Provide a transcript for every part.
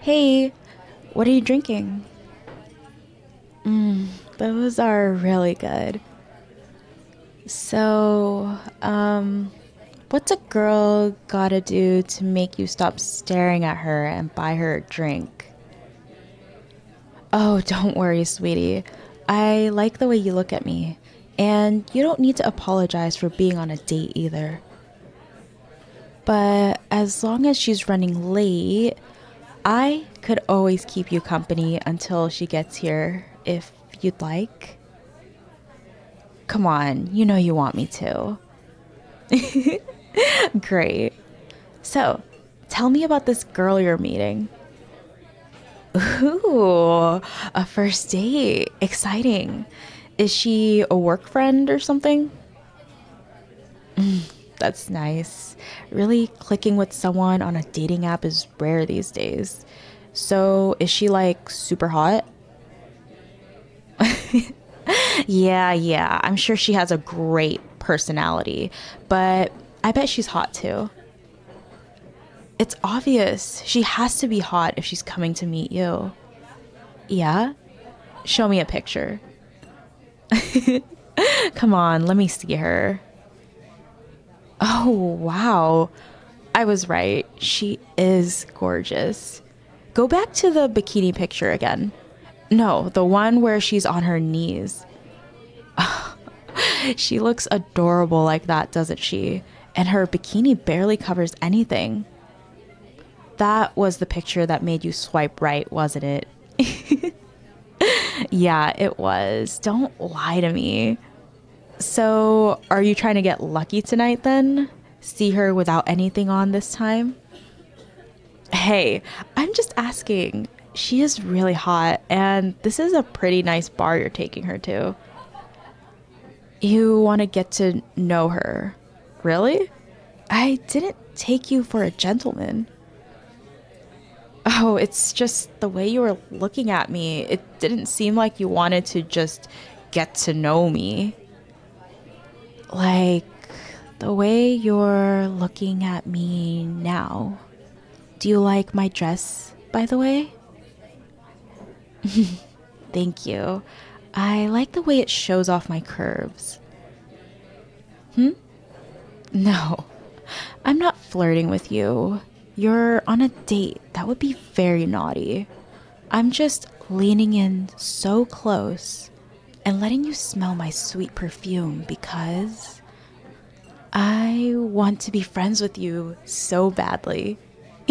Hey, what are you drinking? Those are really good. So, what's a girl gotta do to make you stop staring at her and buy her a drink? Oh, don't worry, sweetie. I like the way you look at me. And you don't need to apologize for being on a date either. But as long as she's running late, I could always keep you company until she gets here if you'd like. Come on, you know you want me to. Great. So, tell me about this girl you're meeting. Ooh, a first date. Exciting. Is she a work friend or something? That's nice. Really clicking with someone on a dating app is rare these days. So, is she like super hot? Yeah. I'm sure she has a great personality, but I bet she's hot too. It's obvious. She has to be hot if she's coming to meet you. Yeah? Show me a picture. Come on, let me see her. Oh, wow. I was right. She is gorgeous. Go back to the bikini picture again. No, the one where she's on her knees. She looks adorable like that, doesn't she? And her bikini barely covers anything. That was the picture that made you swipe right, wasn't it? Yeah, it was. Don't lie to me. So, are you trying to get lucky tonight then? See her without anything on this time? Hey, I'm just asking. She is really hot, and this is a pretty nice bar you're taking her to. You want to get to know her. Really? I didn't take you for a gentleman. Oh, it's just the way you were looking at me. It didn't seem like you wanted to just get to know me. Like the way you're looking at me now. Do you like my dress, by the way? Thank you. I like the way it shows off my curves. No, I'm not flirting with you. You're on a date. That would be very naughty. I'm just leaning in so close and letting you smell my sweet perfume because I want to be friends with you so badly.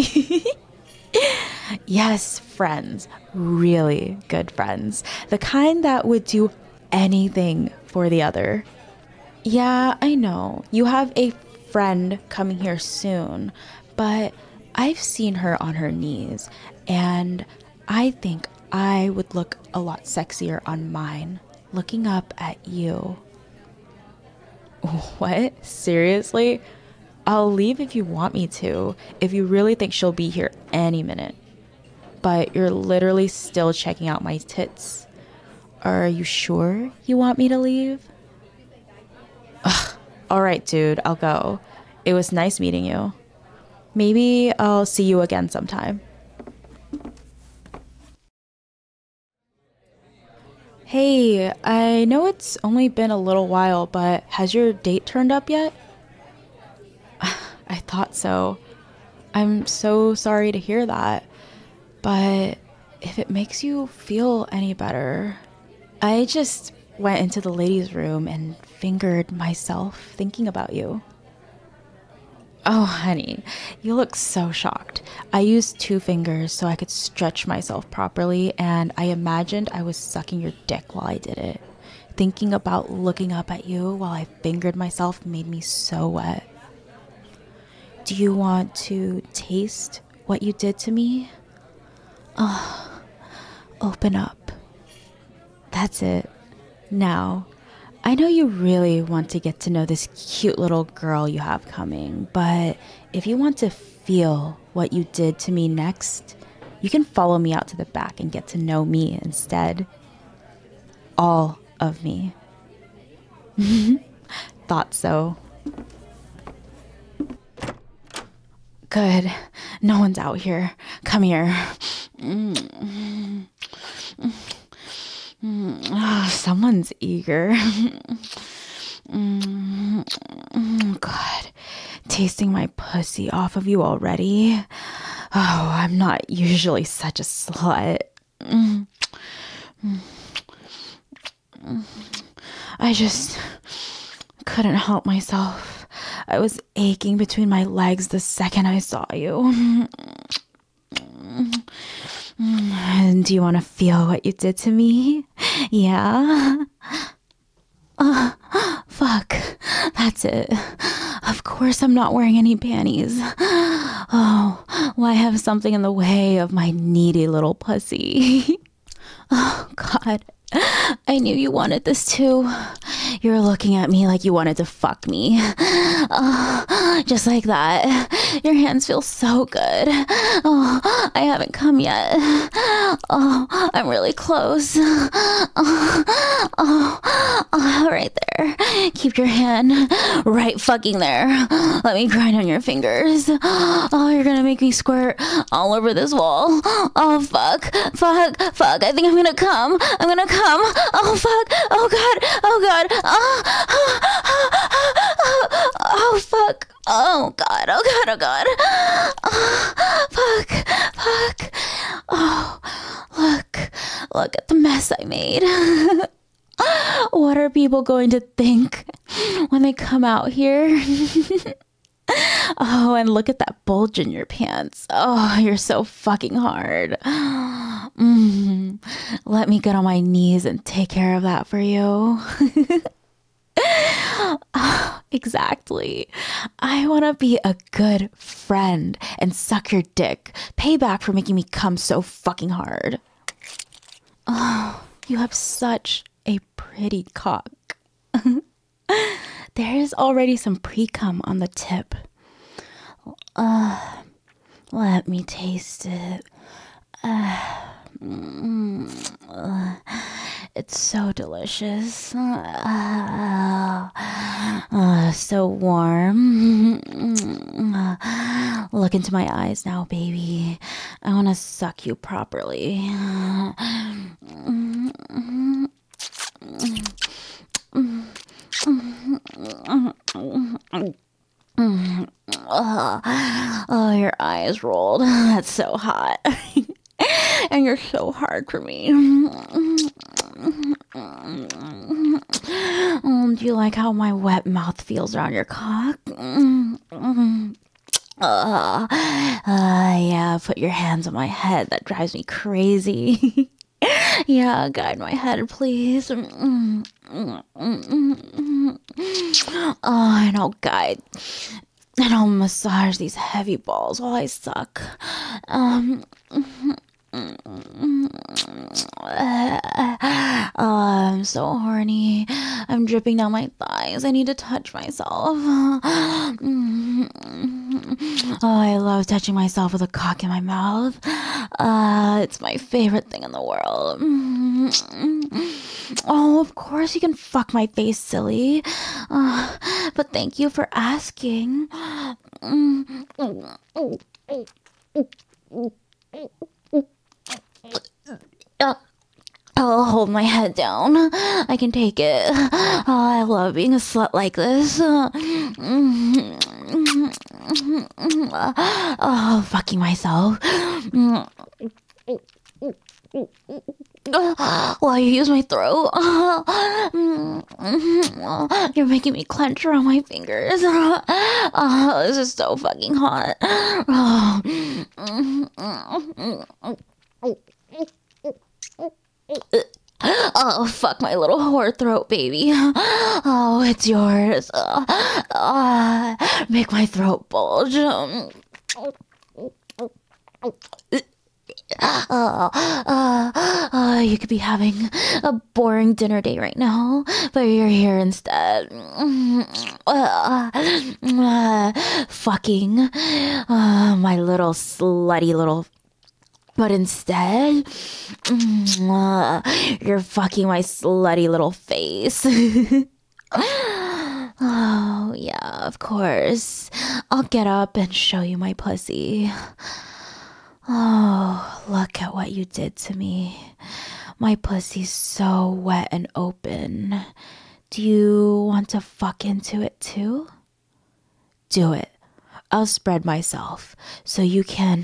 Yes, friends. Really good friends. The kind that would do anything for the other. Yeah, I know. You have a friend coming here soon, but I've seen her on her knees, and I think I would look a lot sexier on mine, looking up at you. What? Seriously? I'll leave if you want me to, if you really think she'll be here any minute. But you're literally still checking out my tits. Are you sure you want me to leave? All right, dude, I'll go. It was nice meeting you. Maybe I'll see you again sometime. Hey, I know it's only been a little while, but has your date turned up yet? I thought so. I'm so sorry to hear that. But if it makes you feel any better, I just went into the ladies' room and fingered myself thinking about you. Oh, honey, you look so shocked. I used two fingers so I could stretch myself properly, and I imagined I was sucking your dick while I did it. Thinking about looking up at you while I fingered myself made me so wet. Do you want to taste what you did to me? Open up. That's it. Now, I know you really want to get to know this cute little girl you have coming, but if you want to feel what you did to me next, you can follow me out to the back and get to know me instead. All of me. Thought so. Good. No one's out here. Come here. Someone's eager. God, tasting my pussy off of you already. Oh, I'm not usually such a slut. I just couldn't help myself. I was aching between my legs the second I saw you. Do you want to feel what you did to me? Yeah? Fuck. That's it. Of course I'm not wearing any panties. Oh, why have something in the way of my needy little pussy? Oh, God. I knew you wanted this too. You were looking at me like you wanted to fuck me. Just like that. Your hands feel so good. Oh, I haven't come yet. Oh, I'm really close. Right there. Keep your hand right fucking there. Let me grind on your fingers. Oh, you're gonna make me squirt all over this wall. Oh, fuck. I think I'm gonna come. Oh, fuck. Oh, God. Oh, fuck. Oh, God. Fuck. Oh, look at the mess I made. What are people going to think when they come out here? Oh, and look at that bulge in your pants. Oh, you're so fucking hard. Let me get on my knees and take care of that for you. Exactly. I want to be a good friend and suck your dick. Payback for making me come so fucking hard. Oh, you have such a pretty cock. There is already some pre-cum on the tip. Let me taste it. It's so delicious. So warm. Look into my eyes now, baby. I want to suck you properly. Oh, your eyes rolled. That's so hot. And you're so hard for me. Do you like how my wet mouth feels around your cock? Yeah, put your hands on my head. That drives me crazy. Yeah, guide my head, please. Oh, and I'll guide. And I'll massage these heavy balls while I suck. I'm so horny. I'm dripping down my thighs. I need to touch myself. Oh, I love touching myself with a cock in my mouth. It's my favorite thing in the world. Oh, of course you can fuck my face, silly. But thank you for asking. I'll hold my head down. I can take it. Oh, I love being a slut like this. Oh, fucking myself. While you use my throat. You're making me clench around my fingers. Oh, this is so fucking hot. Oh, fuck my little whore throat, baby. Oh, it's yours. Make my throat bulge. You could be having a boring dinner date right now, but you're here instead. Fucking my little slutty little. But instead, you're fucking my slutty little face. Oh, yeah, of course. I'll get up and show you my pussy. Oh, look at what you did to me. My pussy's so wet and open. Do you want to fuck into it too? Do it. I'll spread myself so you can.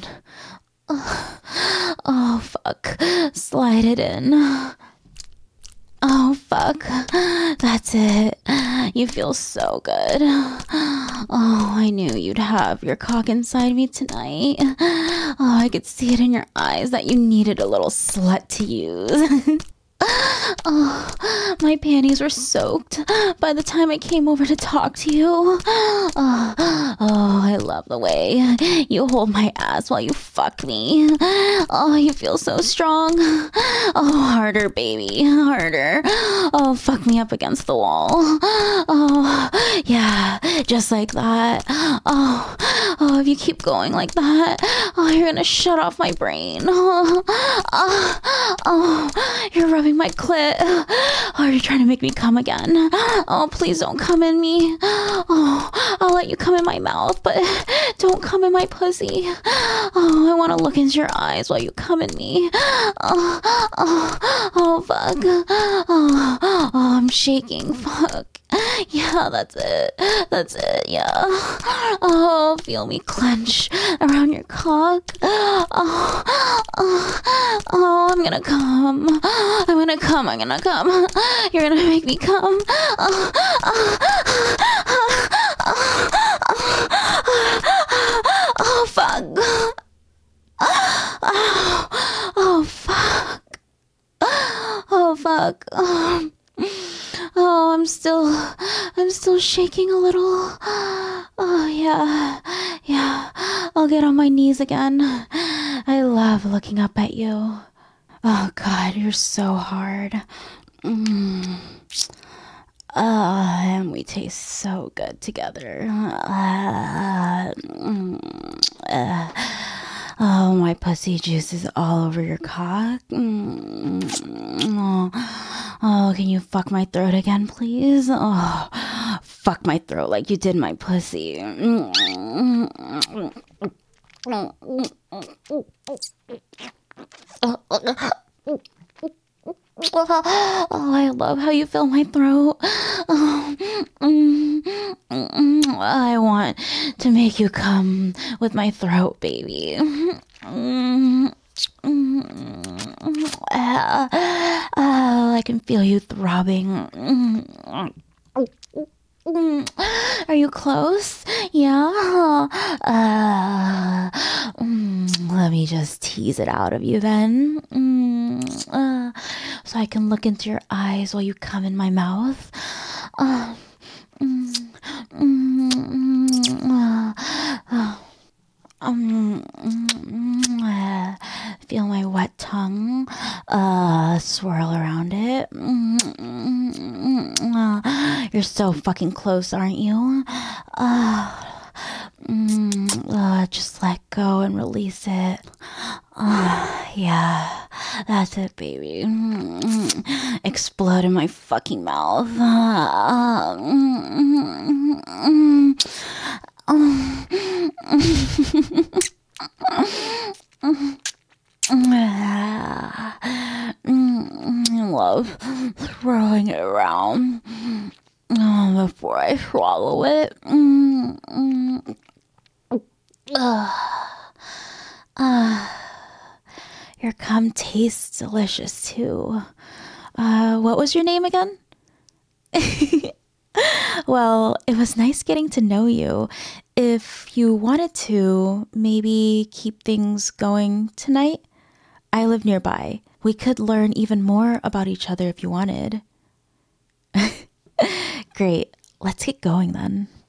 Oh, fuck. Slide it in. Oh, fuck. That's it. You feel so good. Oh, I knew you'd have your cock inside me tonight. Oh, I could see it in your eyes that you needed a little slut to use. Oh, my panties were soaked by the time I came over to talk to you. Oh, I love the way you hold my ass while you fuck me. Oh, you feel so strong. Oh, harder, baby, harder. Oh, fuck me up against the wall. Oh, yeah, just like that. Oh, if you keep going like that, oh, you're gonna shut off my brain. You're rubbing my clit. Oh, you're trying to make me come again. Oh, please don't come in me. Oh, I'll let you come in my mouth, but don't come in my pussy. Oh, I want to look into your eyes while you come in me. Oh, fuck. Oh, I'm shaking. Fuck. Yeah, that's it. That's it. Yeah. Oh, feel me clench around your cock. Oh, I'm gonna come. I'm gonna come. I'm gonna come. You're gonna make me come. Oh, fuck. Oh, fuck. Oh, fuck. Oh, I'm still shaking a little. Oh, yeah. Yeah. I'll get on my knees again. I love looking up at you. Oh, God, you're so hard. And we taste so good together. Oh, my pussy juice is all over your cock. Oh, can you fuck my throat again, please? Oh, fuck my throat like you did my pussy. Oh, I love how you fill my throat. Oh, I want to make you come with my throat, baby. I can feel you throbbing. Are you close? Yeah. Let me just tease it out of you then. So I can look into your eyes while you come in my mouth. Feel my wet tongue swirl around it. You're so fucking close, aren't you? Just let go and release it. Yeah, that's it, baby. Explode in my fucking mouth. I love throwing it around before I swallow it. Your cum tastes delicious too. What was your name again? Well, it was nice getting to know you. If you wanted to, maybe keep things going tonight. I live nearby. We could learn even more about each other if you wanted. Great. Let's get going then.